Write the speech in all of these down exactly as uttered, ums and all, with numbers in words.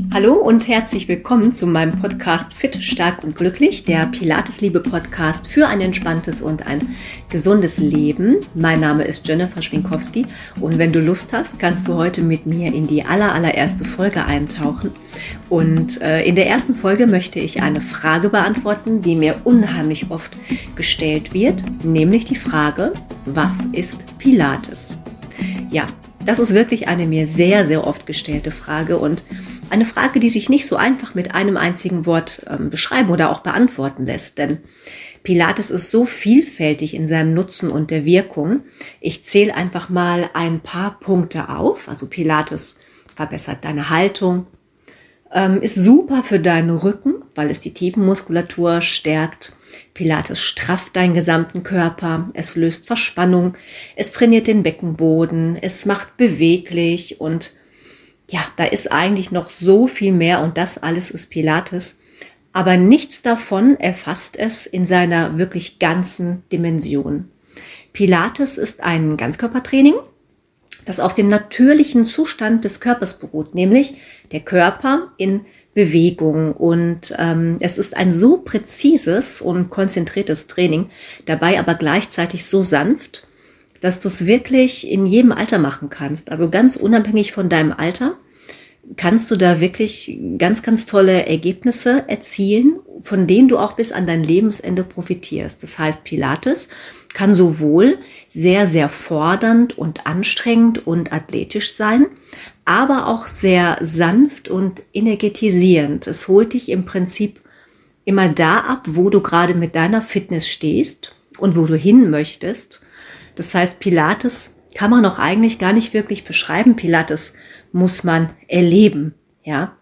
Hallo und herzlich willkommen zu meinem Podcast Fit, Stark und Glücklich, der Pilates-Liebe-Podcast für ein entspanntes und ein gesundes Leben. Mein Name ist Jennifer Schwinkowski und wenn du Lust hast, kannst du heute mit mir in die aller, allererste Folge eintauchen. Und äh, in der ersten Folge möchte ich eine Frage beantworten, die mir unheimlich oft gestellt wird, nämlich die Frage: Was ist Pilates? Ja, das ist wirklich eine mir sehr, sehr oft gestellte Frage und eine Frage, die sich nicht so einfach mit einem einzigen Wort ähm, beschreiben oder auch beantworten lässt. Denn Pilates ist so vielfältig in seinem Nutzen und der Wirkung. Ich zähle einfach mal ein paar Punkte auf. Also Pilates verbessert deine Haltung, ähm, ist super für deinen Rücken, weil es die Tiefenmuskulatur stärkt. Pilates strafft deinen gesamten Körper, es löst Verspannung, es trainiert den Beckenboden, es macht beweglich und ja, da ist eigentlich noch so viel mehr und das alles ist Pilates. Aber nichts davon erfasst es in seiner wirklich ganzen Dimension. Pilates ist ein Ganzkörpertraining, das auf dem natürlichen Zustand des Körpers beruht, nämlich der Körper in Bewegung. Und ähm, es ist ein so präzises und konzentriertes Training, dabei aber gleichzeitig so sanft, dass du es wirklich in jedem Alter machen kannst. Also ganz unabhängig von deinem Alter kannst du da wirklich ganz, ganz tolle Ergebnisse erzielen, von denen du auch bis an dein Lebensende profitierst. Das heißt, Pilates kann sowohl sehr, sehr fordernd und anstrengend und athletisch sein, aber auch sehr sanft und energetisierend. Es holt dich im Prinzip immer da ab, wo du gerade mit deiner Fitness stehst und wo du hin möchtest. Das heißt, Pilates kann man auch eigentlich gar nicht wirklich beschreiben. Pilates muss man erleben, ja.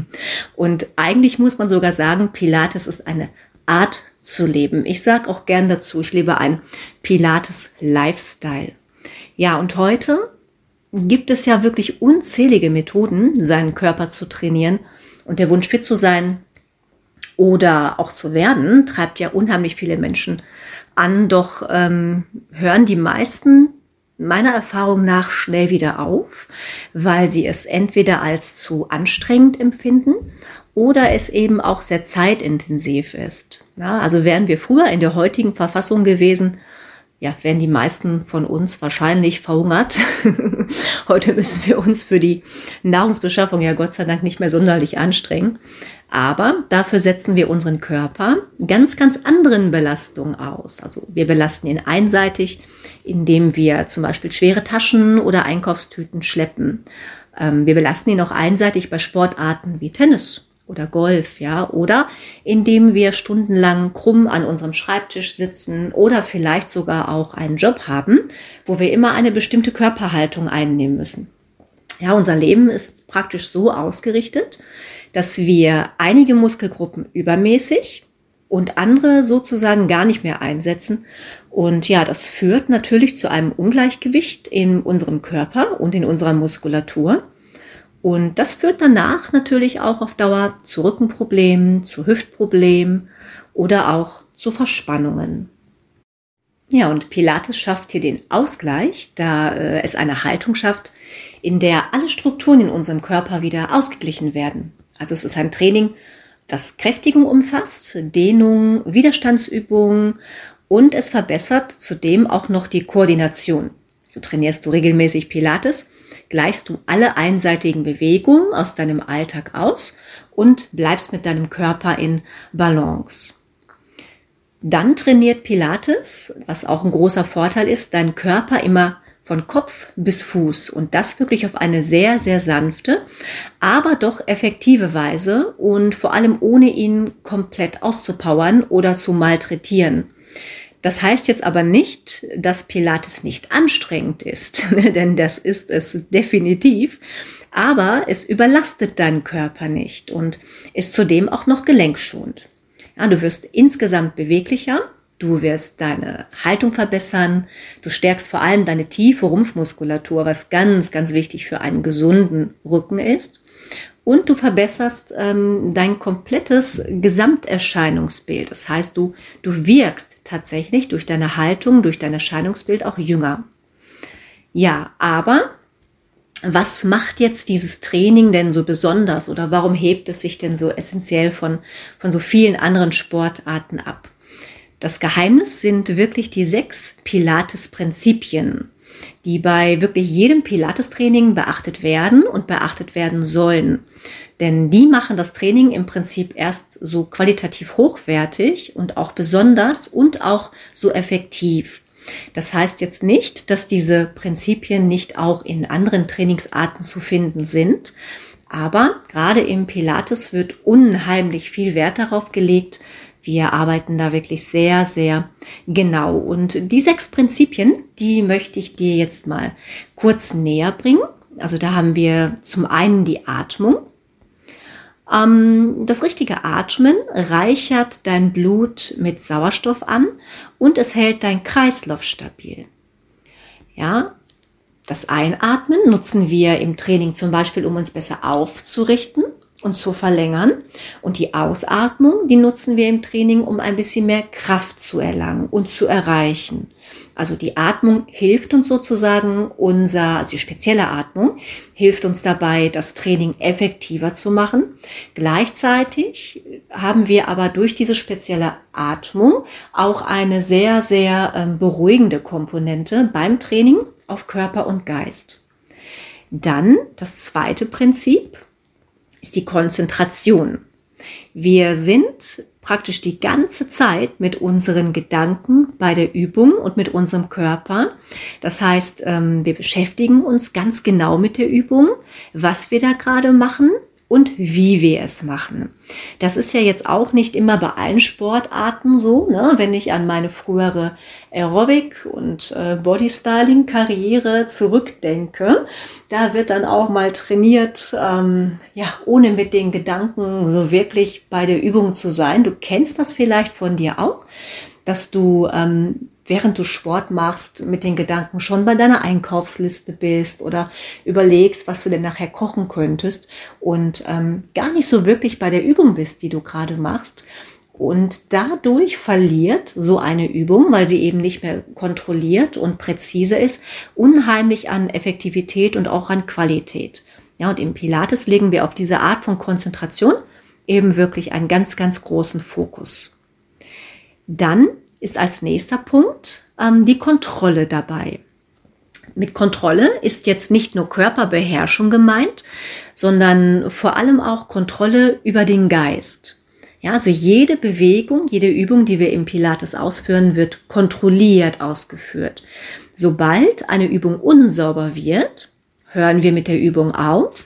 Und eigentlich muss man sogar sagen, Pilates ist eine Art zu leben. Ich sage auch gern dazu, ich lebe einen Pilates-Lifestyle. Ja, und heute gibt es ja wirklich unzählige Methoden, seinen Körper zu trainieren. Und der Wunsch, fit zu sein oder auch zu werden, treibt ja unheimlich viele Menschen an. Doch ähm, hören die meisten meiner Erfahrung nach schnell wieder auf, weil sie es entweder als zu anstrengend empfinden oder es eben auch sehr zeitintensiv ist. Ja, also wären wir früher in der heutigen Verfassung gewesen, ja, wären die meisten von uns wahrscheinlich verhungert. Heute müssen wir uns für die Nahrungsbeschaffung ja Gott sei Dank nicht mehr sonderlich anstrengen. Aber dafür setzen wir unseren Körper ganz, ganz anderen Belastungen aus. Also wir belasten ihn einseitig, indem wir zum Beispiel schwere Taschen oder Einkaufstüten schleppen. Ähm, wir belasten ihn auch einseitig bei Sportarten wie Tennis oder Golf, ja, oder indem wir stundenlang krumm an unserem Schreibtisch sitzen oder vielleicht sogar auch einen Job haben, wo wir immer eine bestimmte Körperhaltung einnehmen müssen. Ja, unser Leben ist praktisch so ausgerichtet, dass wir einige Muskelgruppen übermäßig und andere sozusagen gar nicht mehr einsetzen. Und ja, das führt natürlich zu einem Ungleichgewicht in unserem Körper und in unserer Muskulatur. Und das führt danach natürlich auch auf Dauer zu Rückenproblemen, zu Hüftproblemen oder auch zu Verspannungen. Ja, und Pilates schafft hier den Ausgleich, da äh, es eine Haltung schafft, in der alle Strukturen in unserem Körper wieder ausgeglichen werden. Also es ist ein Training, das Kräftigung umfasst, Dehnung, Widerstandsübungen und es verbessert zudem auch noch die Koordination. So trainierst du regelmäßig Pilates, gleichst du alle einseitigen Bewegungen aus deinem Alltag aus und bleibst mit deinem Körper in Balance. Dann trainiert Pilates, was auch ein großer Vorteil ist, deinen Körper immer von Kopf bis Fuß und das wirklich auf eine sehr, sehr sanfte, aber doch effektive Weise und vor allem ohne ihn komplett auszupowern oder zu malträtieren. Das heißt jetzt aber nicht, dass Pilates nicht anstrengend ist, denn das ist es definitiv, aber es überlastet deinen Körper nicht und ist zudem auch noch gelenkschonend. Ja, du wirst insgesamt beweglicher, du wirst deine Haltung verbessern, du stärkst vor allem deine tiefe Rumpfmuskulatur, was ganz, ganz wichtig für einen gesunden Rücken ist. Und du verbesserst ähm, dein komplettes Gesamterscheinungsbild. Das heißt, du, du wirkst tatsächlich durch deine Haltung, durch dein Erscheinungsbild auch jünger. Ja, aber was macht jetzt dieses Training denn so besonders oder warum hebt es sich denn so essentiell von, von so vielen anderen Sportarten ab? Das Geheimnis sind wirklich die sechs Pilates-Prinzipien, die bei wirklich jedem Pilates-Training beachtet werden und beachtet werden sollen. Denn die machen das Training im Prinzip erst so qualitativ hochwertig und auch besonders und auch so effektiv. Das heißt jetzt nicht, dass diese Prinzipien nicht auch in anderen Trainingsarten zu finden sind, aber gerade im Pilates wird unheimlich viel Wert darauf gelegt. Wir arbeiten da wirklich sehr, sehr genau. Und die sechs Prinzipien, die möchte ich dir jetzt mal kurz näher bringen. Also da haben wir zum einen die Atmung. Das richtige Atmen reichert dein Blut mit Sauerstoff an und es hält deinen Kreislauf stabil. Ja, das Einatmen nutzen wir im Training zum Beispiel, um uns besser aufzurichten und zu verlängern. Und die Ausatmung, die nutzen wir im Training, um ein bisschen mehr Kraft zu erlangen und zu erreichen. Also die Atmung hilft uns sozusagen, unser, also die spezielle Atmung, hilft uns dabei, das Training effektiver zu machen. Gleichzeitig haben wir aber durch diese spezielle Atmung auch eine sehr, sehr ähm, beruhigende Komponente beim Training auf Körper und Geist. Dann das zweite Prinzip ist die Konzentration. Wir sind praktisch die ganze Zeit mit unseren Gedanken bei der Übung und mit unserem Körper. Das heißt, wir beschäftigen uns ganz genau mit der Übung, was wir da gerade machen und wie wir es machen. Das ist ja jetzt auch nicht immer bei allen Sportarten so, ne? Wenn ich an meine frühere Aerobic- und äh, Bodystyling-Karriere zurückdenke, da wird dann auch mal trainiert, ähm, ja, ohne mit den Gedanken so wirklich bei der Übung zu sein. Du kennst das vielleicht von dir auch, dass du ähm, während du Sport machst, mit den Gedanken schon bei deiner Einkaufsliste bist oder überlegst, was du denn nachher kochen könntest und ähm, gar nicht so wirklich bei der Übung bist, die du gerade machst. Und dadurch verliert so eine Übung, weil sie eben nicht mehr kontrolliert und präzise ist, unheimlich an Effektivität und auch an Qualität. Ja, und im Pilates legen wir auf diese Art von Konzentration eben wirklich einen ganz, ganz großen Fokus. Dann ist als nächster Punkt ähm, die Kontrolle dabei. Mit Kontrolle ist jetzt nicht nur Körperbeherrschung gemeint, sondern vor allem auch Kontrolle über den Geist. Ja, also jede Bewegung, jede Übung, die wir im Pilates ausführen, wird kontrolliert ausgeführt. Sobald eine Übung unsauber wird, hören wir mit der Übung auf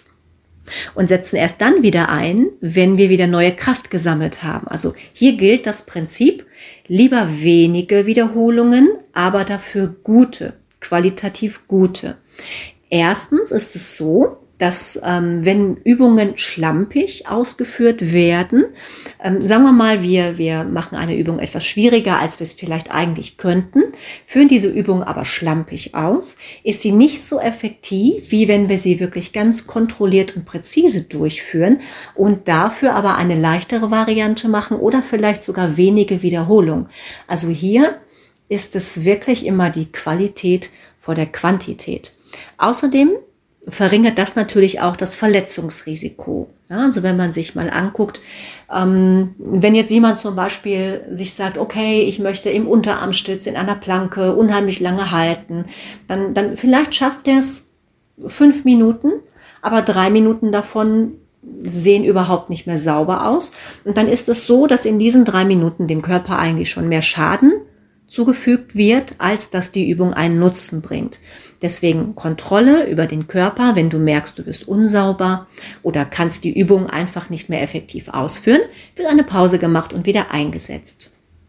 und setzen erst dann wieder ein, wenn wir wieder neue Kraft gesammelt haben. Also hier gilt das Prinzip, lieber wenige Wiederholungen, aber dafür gute, qualitativ gute. Erstens ist es so, dass ähm, wenn Übungen schlampig ausgeführt werden, ähm, sagen wir mal, wir, wir machen eine Übung etwas schwieriger, als wir es vielleicht eigentlich könnten, führen diese Übung aber schlampig aus, ist sie nicht so effektiv, wie wenn wir sie wirklich ganz kontrolliert und präzise durchführen und dafür aber eine leichtere Variante machen oder vielleicht sogar wenige Wiederholungen. Also hier ist es wirklich immer die Qualität vor der Quantität. Außerdem verringert das natürlich auch das Verletzungsrisiko. Ja, also wenn man sich mal anguckt, ähm, wenn jetzt jemand zum Beispiel sich sagt, okay, ich möchte im Unterarmstütz in einer Planke unheimlich lange halten, dann, dann vielleicht schafft er es fünf Minuten, aber drei Minuten davon sehen überhaupt nicht mehr sauber aus. Und dann ist es so, dass in diesen drei Minuten dem Körper eigentlich schon mehr Schaden zugefügt wird, als dass die Übung einen Nutzen bringt. Deswegen Kontrolle über den Körper, wenn du merkst, du wirst unsauber oder kannst die Übung einfach nicht mehr effektiv ausführen, wird eine Pause gemacht und wieder eingesetzt.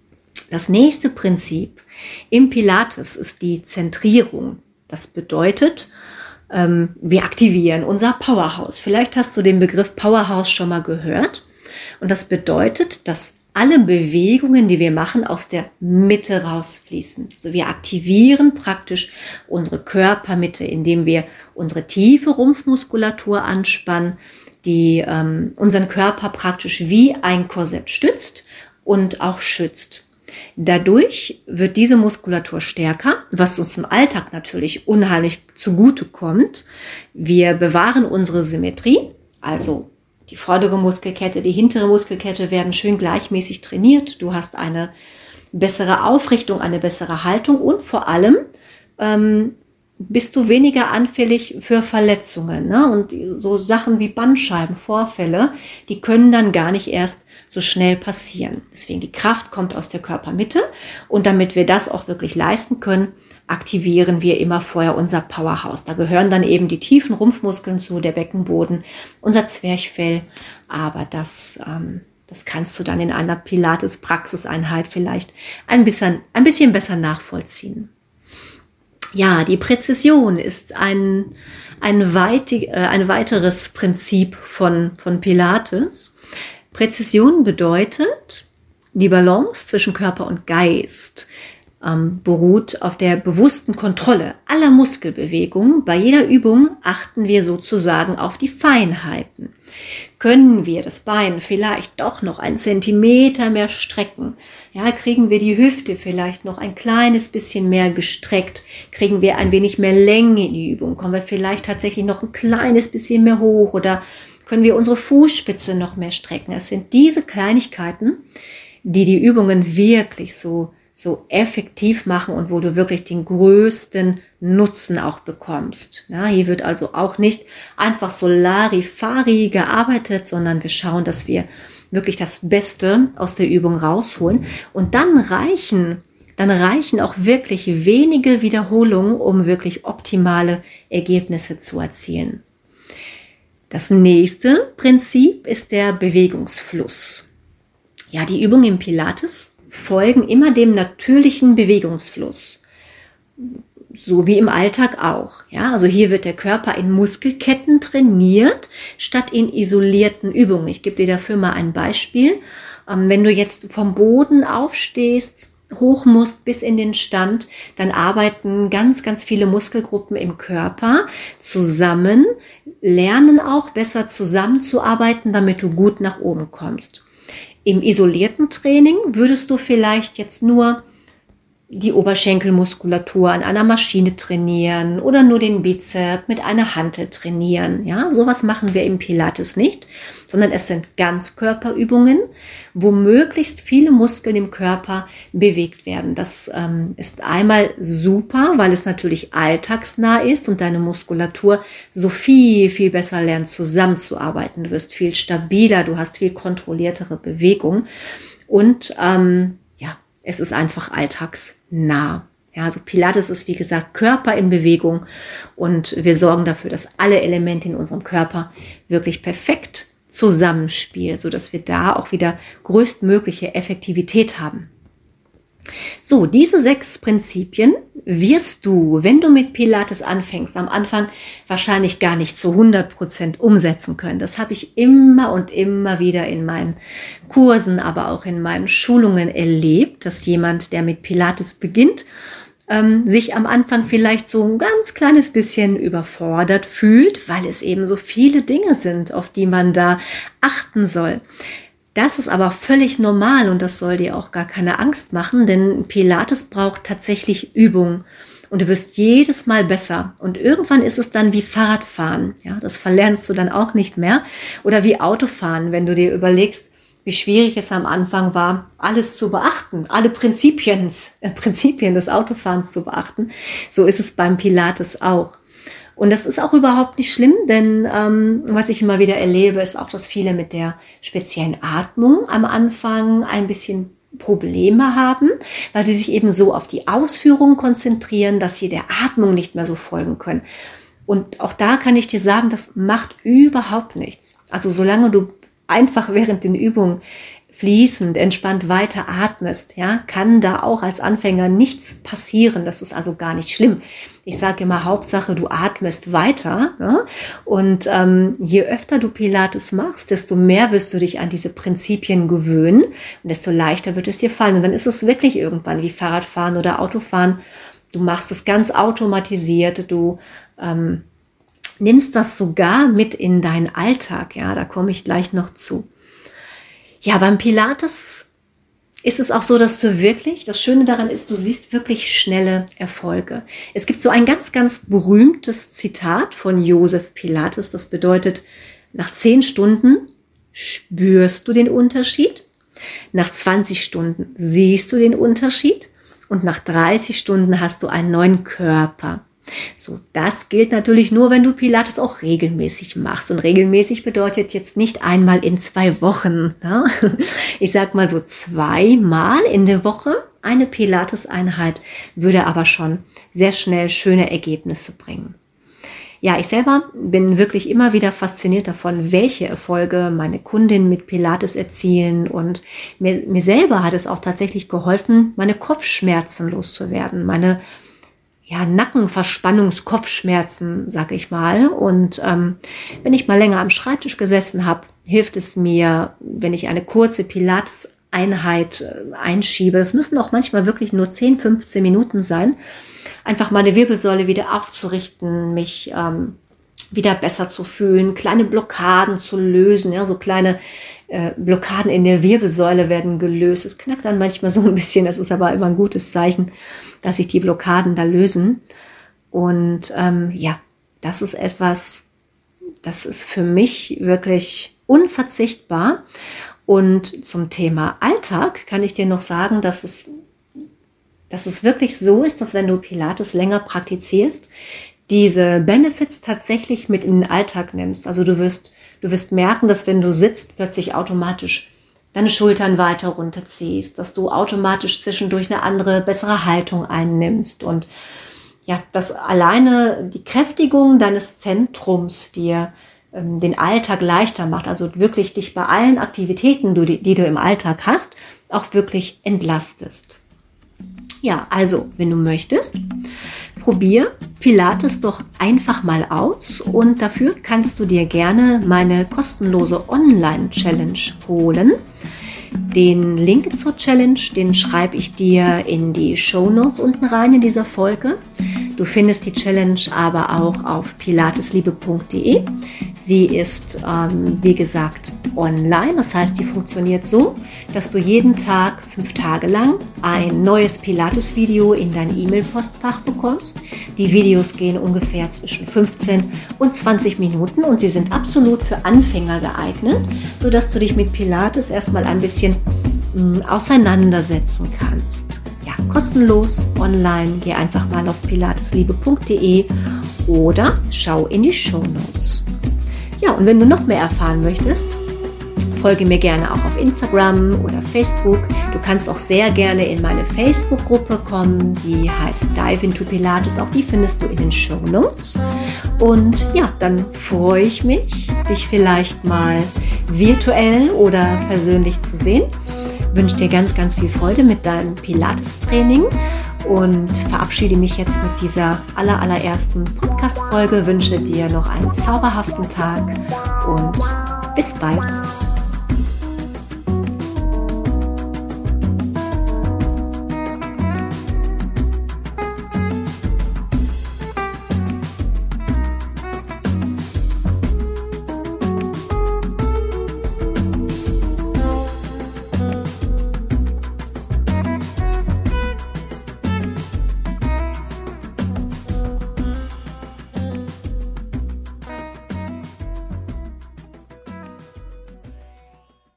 Das nächste Prinzip im Pilates ist die Zentrierung. Das bedeutet, ähm, wir aktivieren unser Powerhouse. Vielleicht hast du den Begriff Powerhouse schon mal gehört. Und das bedeutet, dass alle Bewegungen, die wir machen, aus der Mitte rausfließen. Also wir aktivieren praktisch unsere Körpermitte, indem wir unsere tiefe Rumpfmuskulatur anspannen, die ähm, unseren Körper praktisch wie ein Korsett stützt und auch schützt. Dadurch wird diese Muskulatur stärker, was uns im Alltag natürlich unheimlich zugutekommt. Wir bewahren unsere Symmetrie, also die vordere Muskelkette, die hintere Muskelkette werden schön gleichmäßig trainiert. Du hast eine bessere Aufrichtung, eine bessere Haltung und vor allem ähm, bist du weniger anfällig für Verletzungen. Ne? Und so Sachen wie Bandscheibenvorfälle, die können dann gar nicht erst so schnell passieren. Deswegen die Kraft kommt aus der Körpermitte und damit wir das auch wirklich leisten können, aktivieren wir immer vorher unser Powerhouse. Da gehören dann eben die tiefen Rumpfmuskeln zu, der Beckenboden, unser Zwerchfell. Aber das, ähm, das kannst du dann in einer Pilates-Praxiseinheit vielleicht ein bisschen, ein bisschen besser nachvollziehen. Ja, die Präzision ist ein, ein, weit, äh, ein weiteres Prinzip von, von Pilates. Präzision bedeutet, die Balance zwischen Körper und Geist ähm, beruht auf der bewussten Kontrolle aller Muskelbewegungen. Bei jeder Übung achten wir sozusagen auf die Feinheiten. Können wir das Bein vielleicht doch noch einen Zentimeter mehr strecken? Ja, kriegen wir die Hüfte vielleicht noch ein kleines bisschen mehr gestreckt? Kriegen wir ein wenig mehr Länge in die Übung? Kommen wir vielleicht tatsächlich noch ein kleines bisschen mehr hoch? Oder können wir unsere Fußspitze noch mehr strecken? Es sind diese Kleinigkeiten, die die Übungen wirklich so so effektiv machen und wo du wirklich den größten Nutzen auch bekommst. Ja, hier wird also auch nicht einfach so Larifari gearbeitet, sondern wir schauen, dass wir wirklich das Beste aus der Übung rausholen. Und dann reichen, dann reichen auch wirklich wenige Wiederholungen, um wirklich optimale Ergebnisse zu erzielen. Das nächste Prinzip ist der Bewegungsfluss. Ja, die Übungen im Pilates folgen immer dem natürlichen Bewegungsfluss, so wie im Alltag auch. Ja, also hier wird der Körper in Muskelketten trainiert, statt in isolierten Übungen. Ich gebe dir dafür mal ein Beispiel. Ähm, wenn du jetzt vom Boden aufstehst, hoch musst bis in den Stand, dann arbeiten ganz, ganz viele Muskelgruppen im Körper zusammen, lernen auch besser zusammenzuarbeiten, damit du gut nach oben kommst. Im isolierten Training würdest du vielleicht jetzt nur die Oberschenkelmuskulatur an einer Maschine trainieren oder nur den Bizep mit einer Hantel trainieren. Ja, sowas machen wir im Pilates nicht, sondern es sind Ganzkörperübungen, wo möglichst viele Muskeln im Körper bewegt werden. Das ähm, ist einmal super, weil es natürlich alltagsnah ist und deine Muskulatur so viel, viel besser lernt zusammenzuarbeiten. Du wirst viel stabiler, du hast viel kontrolliertere Bewegung und ähm, ja, es ist einfach alltagsnah. Ja, also Pilates ist, wie gesagt, Körper in Bewegung und wir sorgen dafür, dass alle Elemente in unserem Körper wirklich perfekt zusammenspielen, sodass wir da auch wieder größtmögliche Effektivität haben. So, diese sechs Prinzipien wirst du, wenn du mit Pilates anfängst, am Anfang wahrscheinlich gar nicht zu hundert Prozent umsetzen können. Das habe ich immer und immer wieder in meinen Kursen, aber auch in meinen Schulungen erlebt, dass jemand, der mit Pilates beginnt, ähm, sich am Anfang vielleicht so ein ganz kleines bisschen überfordert fühlt, weil es eben so viele Dinge sind, auf die man da achten soll. Das ist aber völlig normal und das soll dir auch gar keine Angst machen, denn Pilates braucht tatsächlich Übung und du wirst jedes Mal besser und irgendwann ist es dann wie Fahrradfahren, ja, das verlernst du dann auch nicht mehr oder wie Autofahren, wenn du dir überlegst, wie schwierig es am Anfang war, alles zu beachten, alle Prinzipien, äh, Prinzipien des Autofahrens zu beachten, so ist es beim Pilates auch. Und das ist auch überhaupt nicht schlimm, denn ähm, was ich immer wieder erlebe, ist auch, dass viele mit der speziellen Atmung am Anfang ein bisschen Probleme haben, weil sie sich eben so auf die Ausführung konzentrieren, dass sie der Atmung nicht mehr so folgen können. Und auch da kann ich dir sagen, das macht überhaupt nichts. Also solange du einfach während den Übungen fließend, entspannt weiter atmest, ja, kann da auch als Anfänger nichts passieren. Das ist also gar nicht schlimm. Ich sage immer, Hauptsache, du atmest weiter. Ne? Und ähm, je öfter du Pilates machst, desto mehr wirst du dich an diese Prinzipien gewöhnen und desto leichter wird es dir fallen. Und dann ist es wirklich irgendwann wie Fahrradfahren oder Autofahren. Du machst es ganz automatisiert, du ähm, nimmst das sogar mit in deinen Alltag. Ja, da komme ich gleich noch zu. Ja, beim Pilates ist es auch so, dass du wirklich, das Schöne daran ist, du siehst wirklich schnelle Erfolge. Es gibt so ein ganz, ganz berühmtes Zitat von Josef Pilates, das bedeutet, nach zehn Stunden spürst du den Unterschied, nach zwanzig Stunden siehst du den Unterschied und nach dreißig Stunden hast du einen neuen Körper. So, das gilt natürlich nur, wenn du Pilates auch regelmäßig machst. Und regelmäßig bedeutet jetzt nicht einmal in zwei Wochen. Ne? Ich sag mal so zweimal in der Woche eine Pilates-Einheit würde aber schon sehr schnell schöne Ergebnisse bringen. Ja, ich selber bin wirklich immer wieder fasziniert davon, welche Erfolge meine Kundinnen mit Pilates erzielen. Und mir, mir selber hat es auch tatsächlich geholfen, meine Kopfschmerzen loszuwerden, meine ja, Nackenverspannungskopfschmerzen, sag ich mal. Und ähm, wenn ich mal länger am Schreibtisch gesessen habe, hilft es mir, wenn ich eine kurze Pilates-Einheit äh, einschiebe. Das müssen auch manchmal wirklich nur zehn, fünfzehn Minuten sein. Einfach meine Wirbelsäule wieder aufzurichten, mich ähm, wieder besser zu fühlen, kleine Blockaden zu lösen. Ja, so kleine äh, Blockaden in der Wirbelsäule werden gelöst. Es knackt dann manchmal so ein bisschen, das ist aber immer ein gutes Zeichen, dass sich die Blockaden da lösen. Und ähm, ja, das ist etwas, das ist für mich wirklich unverzichtbar. Und zum Thema Alltag kann ich dir noch sagen, dass es, dass es wirklich so ist, dass wenn du Pilates länger praktizierst, diese Benefits tatsächlich mit in den Alltag nimmst. Also du wirst, du wirst merken, dass wenn du sitzt, plötzlich automatisch deine Schultern weiter runterziehst, dass du automatisch zwischendurch eine andere, bessere Haltung einnimmst und ja, dass alleine die Kräftigung deines Zentrums dir ähm, den Alltag leichter macht, also wirklich dich bei allen Aktivitäten, die, die du im Alltag hast, auch wirklich entlastest. Ja, also, wenn du möchtest, probier Pilates doch einfach mal aus und dafür kannst du dir gerne meine kostenlose Online-Challenge holen. Den Link zur Challenge, den schreibe ich dir in die Shownotes unten rein in dieser Folge. Du findest die Challenge aber auch auf pilatesliebe punkt de. Sie ist, ähm, wie gesagt, online. Das heißt, sie funktioniert so, dass du jeden Tag, fünf Tage lang, ein neues Pilates-Video in dein E-Mail-Postfach bekommst. Die Videos gehen ungefähr zwischen fünfzehn und zwanzig Minuten und sie sind absolut für Anfänger geeignet, sodass du dich mit Pilates erstmal ein bisschen mh, auseinandersetzen kannst. Ja, kostenlos online. Geh einfach mal auf pilatesliebe punkt de oder schau in die Shownotes. Ja, und wenn du noch mehr erfahren möchtest, folge mir gerne auch auf Instagram oder Facebook. Du kannst auch sehr gerne in meine Facebook-Gruppe kommen, die heißt Dive into Pilates. Auch die findest du in den Shownotes. Und ja, dann freue ich mich, dich vielleicht mal virtuell oder persönlich zu sehen. Ich wünsche dir ganz, ganz viel Freude mit deinem Pilates-Training und verabschiede mich jetzt mit dieser aller, allerersten Podcast-Folge. Wünsche dir noch einen zauberhaften Tag und bis bald.